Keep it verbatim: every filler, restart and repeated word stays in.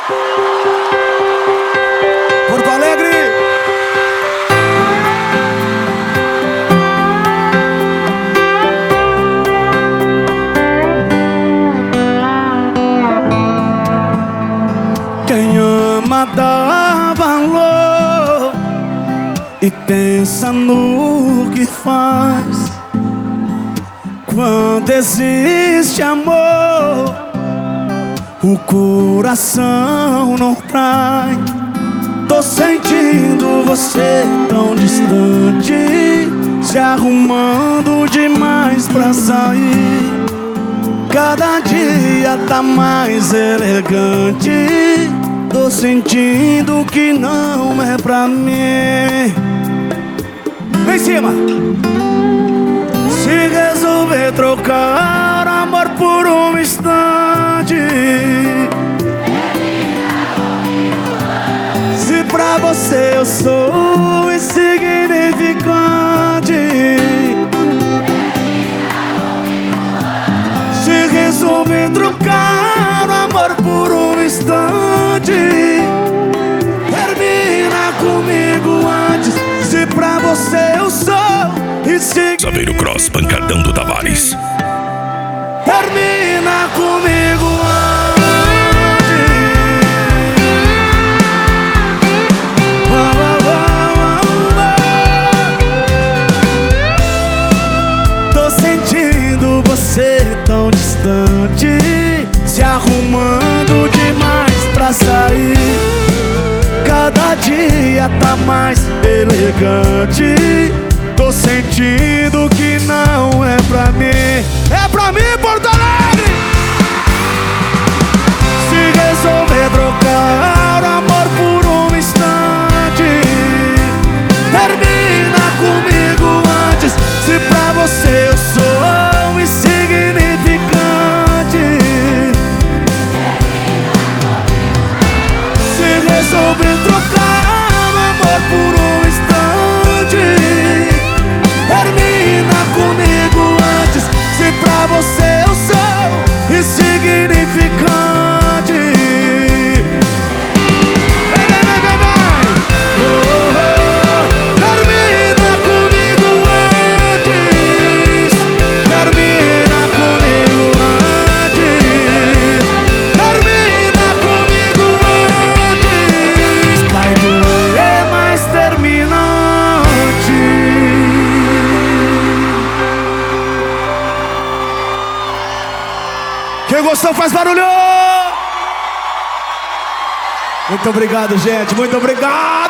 Porto Alegre. Quem ama dá valor e pensa no que faz. Quando existe amor, o coração não trai. Tô sentindo você tão distante, se arrumando demais pra sair. Cada dia tá mais elegante. Tô sentindo que não é pra mim. Vem em cima. Se resolver trocar amor por um instante, se pra você eu sou insignificante, se resolver trocar amor por um instante, termina comigo antes. Se pra você eu sou insignificante, Saveiro Cross, pancadão do Tavares. termina comigo antes. Oh, oh, oh, oh. Tô sentindo você tão distante, se arrumando demais pra sair. Cada dia tá mais elegante. Tô sentindo que não é pra mim. É pra mim, Porto Alegre! Se resolver trocar amor por um instante, termina comigo antes. Se pra você eu sou insignificante, se resolver trocar amor por um instante, termina comigo antes. Se pra você eu sou insignificante, vem, vem, vem, vem, vem. Oh, oh, termina comigo antes. Termina comigo antes. Termina comigo antes. Vai doer, mas termina antes. Quem gostou faz barulho! Muito obrigado, gente. Muito obrigado!